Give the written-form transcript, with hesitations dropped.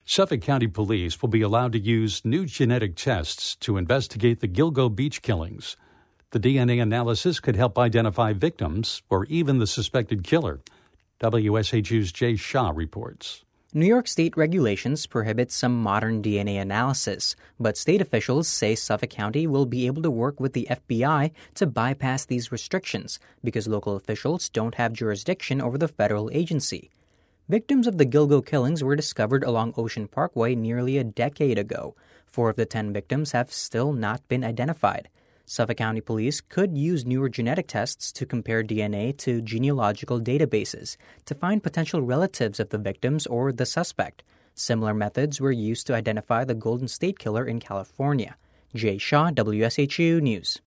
Suffolk County Police will be allowed to use new genetic tests to investigate the Gilgo Beach killings. The DNA analysis could help identify victims or even the suspected killer. WSHU's Jay Shah reports. New York state regulations prohibit some modern DNA analysis, but state officials say Suffolk County will be able to work with the FBI to bypass these restrictions because local officials don't have jurisdiction over the federal agency. Victims of the Gilgo killings were discovered along Ocean Parkway nearly a decade ago. 4 of the 10 victims have still not been identified. Suffolk County Police could use newer genetic tests to compare DNA to genealogical databases to find potential relatives of the victims or the suspect. Similar methods were used to identify the Golden State Killer in California. Jay Shaw, WSHU News.